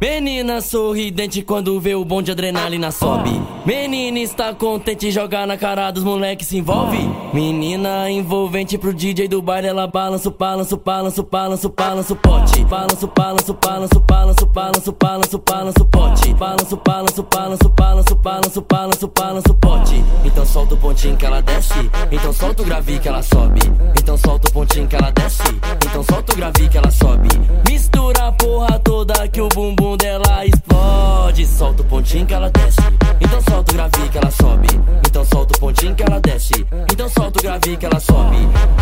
Menina sorridente quando vê o bom de adrenalina sobe. Menina está contente, joga na cara dos moleque se envolve. Menina envolvente pro DJ do baile, ela balança o balanço, balanço, balanço, balanço pote. Balanço, balanço, balanço, balanço, balanço, balanço, balanço pote. Balanço, balanço, balanço, balanço, balanço, balanço, balanço pote. Então solta o pontinho que ela desce, então solta o grave que ela sobe. Então solta o pontinho que ela desce, então solta o grave que ela sobe. Mistura a porra toda que o bumbum dela explode. Solta o pontinho que ela desce, então solta o grave que ela sobe. Então solta o pontinho que ela desce, então solta o grave que ela sobe.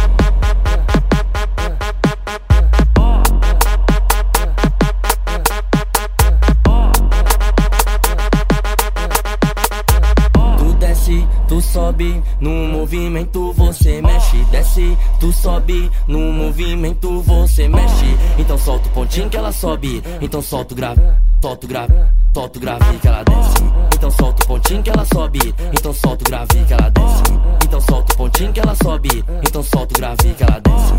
Tu sobe, no movimento você mexe. Desce, tu sobe, no movimento você mexe. Então solta o pontinho que ela sobe, então solta o grave, solta o grave, solta o grave que ela desce. Então solta o pontinho que ela sobe, então solta o grave que ela desce. Então solta o pontinho que ela sobe, então solta o grave que ela desce.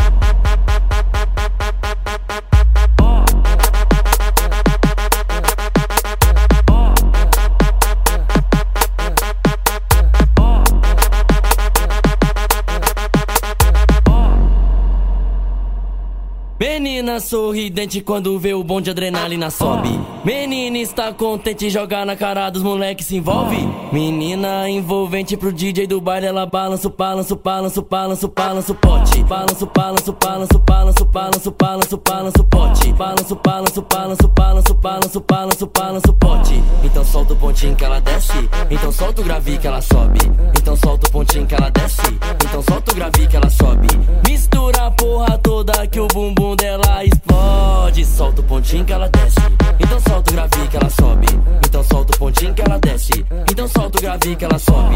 Menina sorridente quando vê o bom de adrenalina sobe. Menina está contente, joga na cara dos moleque se envolve. Menina envolvente pro DJ do baile, ela balança o balanço, balanço, balanço, balanço pote. Balanço, balanço, balanço, balanço, balanço, balanço, balanço pote. Balanço, balanço, balanço, balanço, balanço, balanço, balanço pote. Então solta o pontinho que ela desce, então solta o grave que ela sobe. Então solta o pontinho que ela desce, então solta o grave que ela sobe. Mistura a porra toda que o bumbum dela explode. Solta o pontinho que ela desce, então solta o grave que ela sobe. Então solta o pontinho que ela desce, então solta o grave que ela sobe.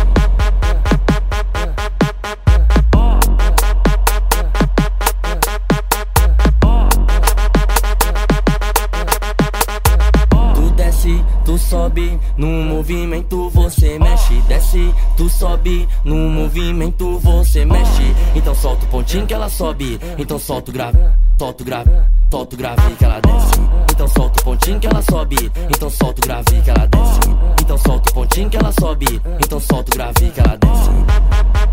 Tu sobe, no movimento você mexe. Desce, tu sobe, no movimento você mexe. Então solta o pontinho que ela sobe, então solta o grave, solta o grave, solta o grave que ela desce. Então solta o pontinho que ela sobe, então solta o grave que ela desce. Então solta o pontinho que ela sobe, então solta o grave que ela desce.